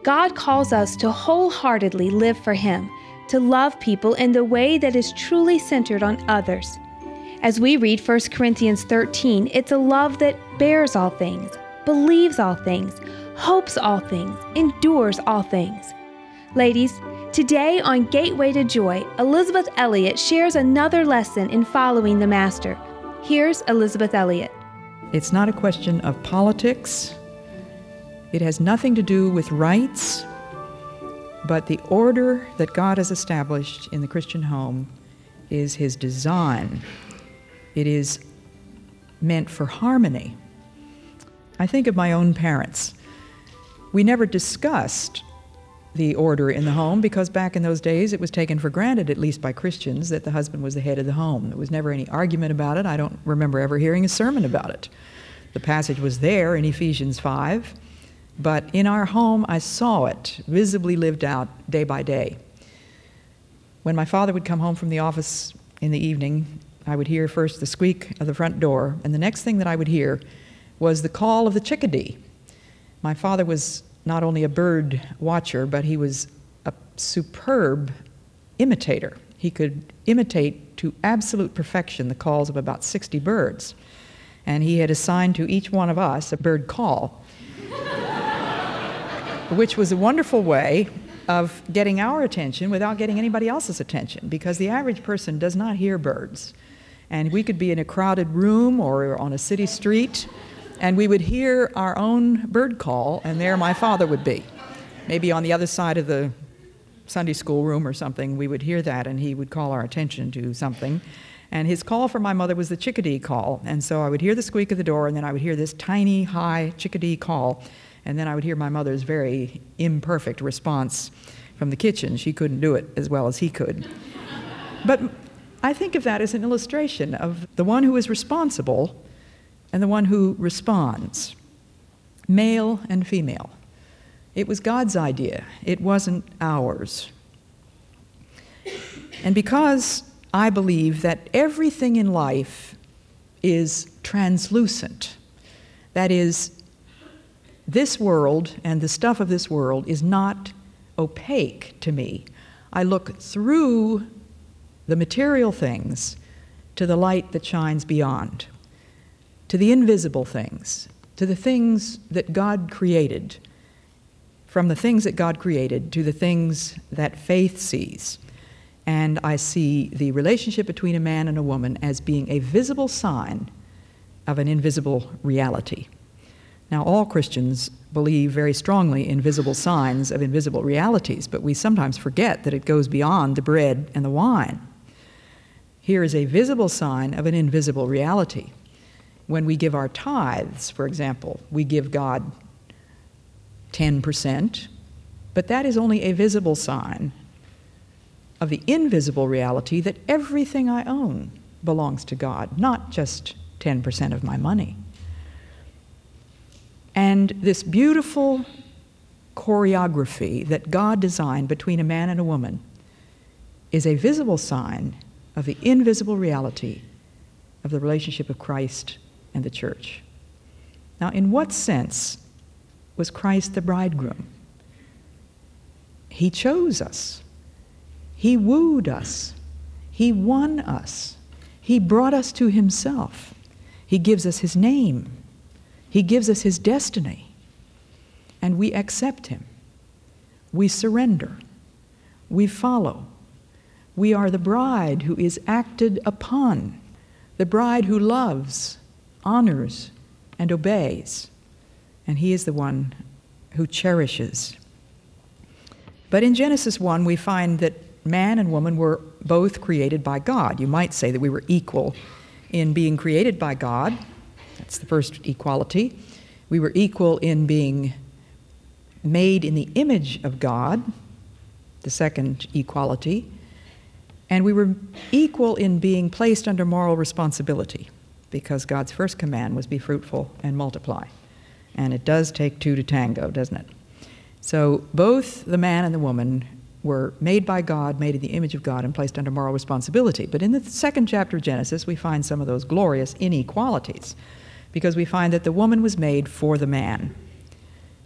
God calls us to wholeheartedly live for Him, to love people in the way that is truly centered on others. As we read 1 Corinthians 13, it's a love that bears all things, believes all things, hopes all things, endures all things. Ladies, today on Gateway to Joy, Elisabeth Elliot shares another lesson in following the Master. Here's Elisabeth Elliot. It's not a question of politics. It has nothing to do with rights, but the order that God has established in the Christian home is His design. It is meant for harmony. I think of my own parents. We never discussed the order in the home because back in those days it was taken for granted, at least by Christians, that the husband was the head of the home. There was never any argument about it. I don't remember ever hearing a sermon about it. The passage was there in Ephesians 5, but in our home I saw it visibly lived out day by day. When my father would come home from the office in the evening, I would hear first the squeak of the front door, and the next thing that I would hear was the call of the chickadee. My father was not only a bird watcher, but he was a superb imitator. He could imitate to absolute perfection the calls of about 60 birds. And he had assigned to each one of us a bird call, which was a wonderful way of getting our attention without getting anybody else's attention, because the average person does not hear birds. And we could be in a crowded room or on a city street, and we would hear our own bird call, and there my father would be. Maybe on the other side of the Sunday school room or something, we would hear that, and he would call our attention to something. And his call for my mother was the chickadee call. And so I would hear the squeak of the door, and then I would hear this tiny, high chickadee call, and then I would hear my mother's very imperfect response from the kitchen. She couldn't do it as well as he could. But I think of that as an illustration of the one who is responsible and the one who responds, male and female. It was God's idea. It wasn't ours. And because I believe that everything in life is translucent, that is, this world and the stuff of this world is not opaque to me. I look through the material things to the light that shines beyond, to the invisible things, to the things that God created, from the things that God created to the things that faith sees. And I see the relationship between a man and a woman as being a visible sign of an invisible reality. Now, all Christians believe very strongly in visible signs of invisible realities, but we sometimes forget that it goes beyond the bread and the wine. Here is a visible sign of an invisible reality. When we give our tithes, for example, we give God 10%, but that is only a visible sign of the invisible reality that everything I own belongs to God, not just 10% of my money. And this beautiful choreography that God designed between a man and a woman is a visible sign of the invisible reality of the relationship of Christ and the church. Now, in what sense was Christ the bridegroom? He chose us. He wooed us. He won us. He brought us to Himself. He gives us His name. He gives us His destiny. And we accept Him. We surrender. We follow. We are the bride who is acted upon, the bride who loves, honors, and obeys. And He is the one who cherishes. But in Genesis 1, we find that man and woman were both created by God. You might say that we were equal in being created by God. That's the first equality. We were equal in being made in the image of God, the second equality. And we were equal in being placed under moral responsibility, because God's first command was be fruitful and multiply. And it does take two to tango, doesn't it? So both the man and the woman were made by God, made in the image of God, and placed under moral responsibility. But in the second chapter of Genesis, we find some of those glorious inequalities, because we find that the woman was made for the man.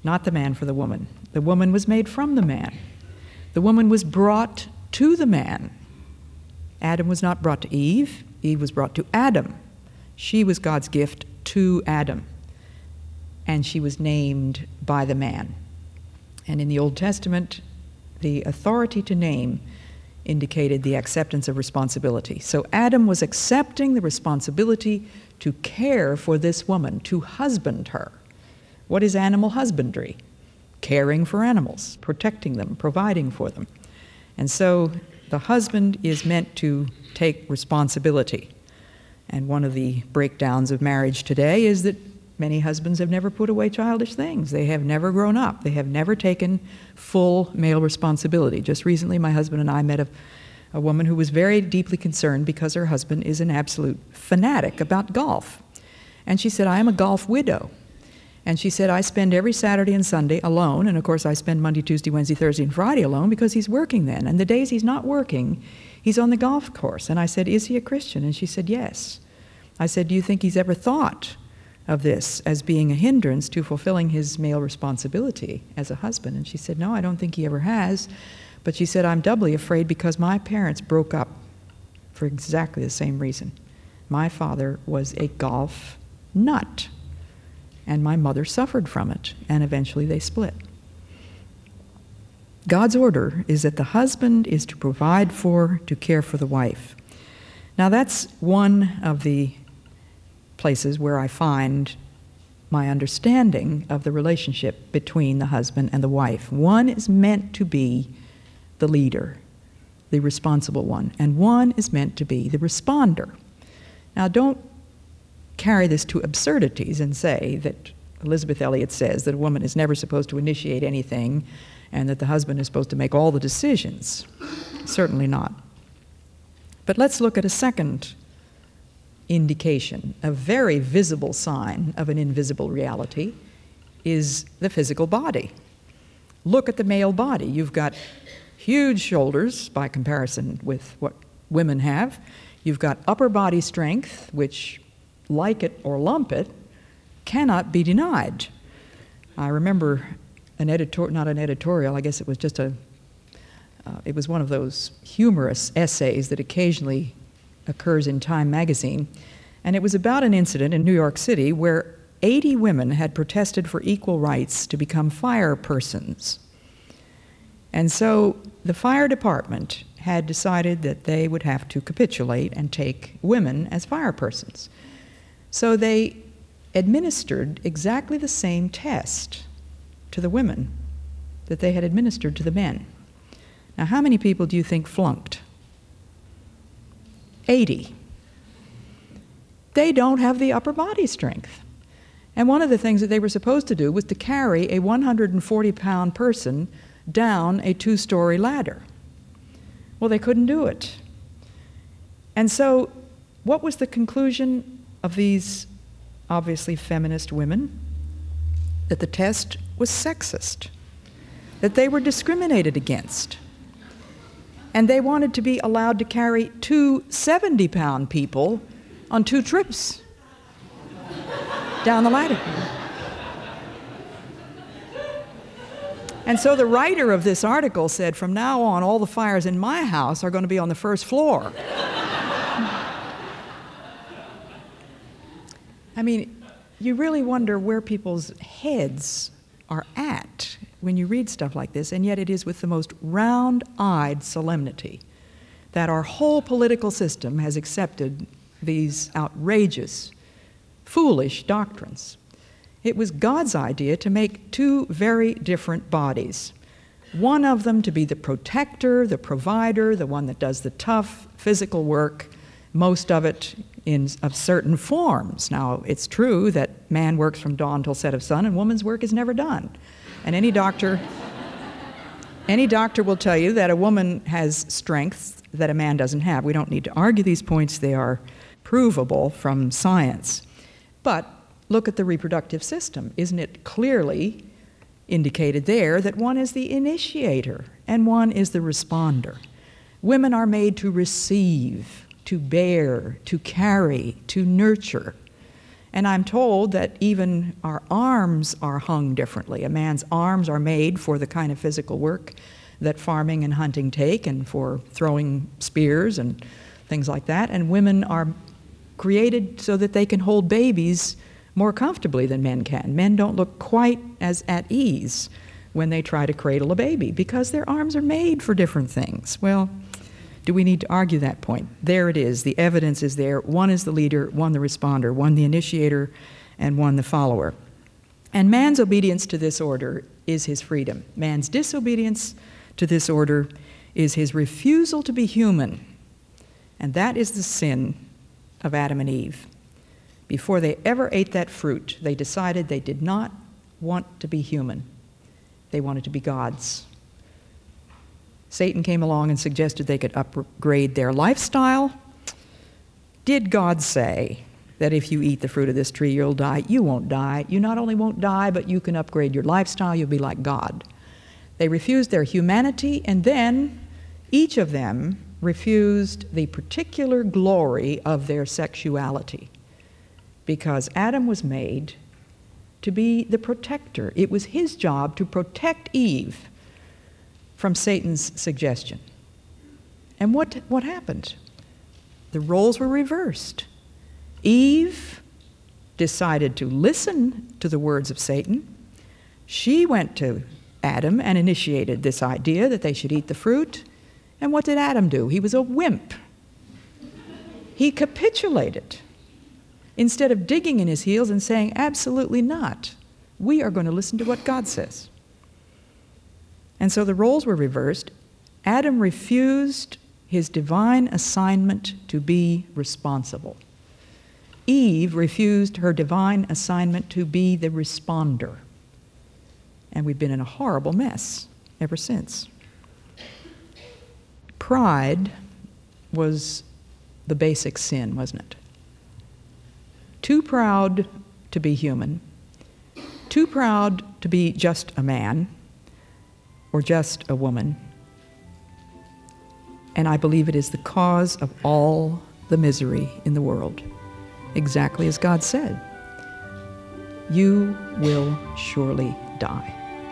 not the man for the woman. The woman was made from the man. The woman was brought to the man. Adam was not brought to Eve. Eve was brought to Adam. She was God's gift to Adam. And she was named by the man. And in the Old Testament, the authority to name indicated the acceptance of responsibility. So Adam was accepting the responsibility to care for this woman, to husband her. What is animal husbandry? Caring for animals, protecting them, providing for them. And so the husband is meant to take responsibility. And one of the breakdowns of marriage today is that many husbands have never put away childish things. They have never grown up. They have never taken full male responsibility. Just recently, my husband and I met a woman who was very deeply concerned because her husband is an absolute fanatic about golf. And she said, I am a golf widow. And she said, I spend every Saturday and Sunday alone, and of course I spend Monday, Tuesday, Wednesday, Thursday, and Friday alone because he's working then. And the days he's not working, he's on the golf course. And I said, is he a Christian? And she said, yes. I said, do you think he's ever thought of this as being a hindrance to fulfilling his male responsibility as a husband? And she said, no, I don't think he ever has. But she said, I'm doubly afraid because my parents broke up for exactly the same reason. My father was a golf nut, and my mother suffered from it, and eventually they split. God's order is that the husband is to provide for, to care for the wife. Now that's one of the places where I find my understanding of the relationship between the husband and the wife. One is meant to be the leader, the responsible one, and one is meant to be the responder. Now don't carry this to absurdities and say that Elizabeth Elliot says that a woman is never supposed to initiate anything and that the husband is supposed to make all the decisions. Certainly not. But let's look at a second indication. A very visible sign of an invisible reality is the physical body. Look at the male body. You've got huge shoulders by comparison with what women have. You've got upper body strength, which, like it or lump it, cannot be denied. I remember not an editorial, I guess it was just it was one of those humorous essays that occasionally occurs in Time magazine, and it was about an incident in New York City where 80 women had protested for equal rights to become fire persons. And so the fire department had decided that they would have to capitulate and take women as fire persons. So they administered exactly the same test to the women that they had administered to the men. Now, how many people do you think flunked? 80. They don't have the upper body strength. And one of the things that they were supposed to do was to carry a 140-pound person down a 2-story ladder. Well, they couldn't do it. And so what was the conclusion of these obviously feminist women? That the test was sexist, that they were discriminated against. And they wanted to be allowed to carry 2 70-pound people on 2 trips down the ladder. And so the writer of this article said, from now on, all the fires in my house are going to be on the first floor. I mean, you really wonder where people's heads are at when you read stuff like this, and yet it is with the most round-eyed solemnity that our whole political system has accepted these outrageous, foolish doctrines. It was God's idea to make 2 very different bodies. One of them to be the protector, the provider, the one that does the tough physical work, most of it of certain forms. Now, it's true that man works from dawn till set of sun, and woman's work is never done. And any doctor will tell you that a woman has strengths that a man doesn't have. We don't need to argue these points. They are provable from science. But look at the reproductive system. Isn't it clearly indicated there that one is the initiator and one is the responder? Women are made to receive, to bear, to carry, to nurture. And I'm told that even our arms are hung differently. A man's arms are made for the kind of physical work that farming and hunting take, and for throwing spears and things like that. And women are created so that they can hold babies more comfortably than men can. Men don't look quite as at ease when they try to cradle a baby because their arms are made for different things. Well, do we need to argue that point? There it is. The evidence is there. One is the leader, one the responder, one the initiator, and one the follower. And man's obedience to this order is his freedom. Man's disobedience to this order is his refusal to be human. And that is the sin of Adam and Eve. Before they ever ate that fruit, they decided they did not want to be human. They wanted to be gods. Satan came along and suggested they could upgrade their lifestyle. Did God say that if you eat the fruit of this tree, you'll die? You won't die. You not only won't die, but you can upgrade your lifestyle. You'll be like God. They refused their humanity, and then each of them refused the particular glory of their sexuality, because Adam was made to be the protector. It was his job to protect Eve from Satan's suggestion. And what happened? The roles were reversed. Eve decided to listen to the words of Satan. She went to Adam and initiated this idea that they should eat the fruit. And what did Adam do? He was a wimp. He capitulated. Instead of digging in his heels and saying, absolutely not, we are going to listen to what God says. And so the roles were reversed. Adam refused his divine assignment to be responsible. Eve refused her divine assignment to be the responder. And we've been in a horrible mess ever since. Pride was the basic sin, wasn't it? Too proud to be human, too proud to be just a man or just a woman. And I believe it is the cause of all the misery in the world, exactly as God said. You will surely die.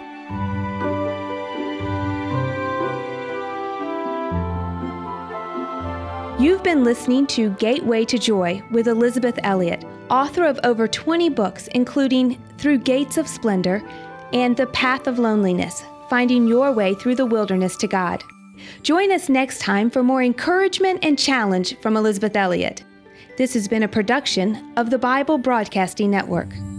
You've been listening to Gateway to Joy with Elisabeth Elliot, author of over 20 books, including Through Gates of Splendor and The Path of Loneliness, Finding Your Way Through the Wilderness to God. Join us next time for more encouragement and challenge from Elisabeth Elliot. This has been a production of the Bible Broadcasting Network.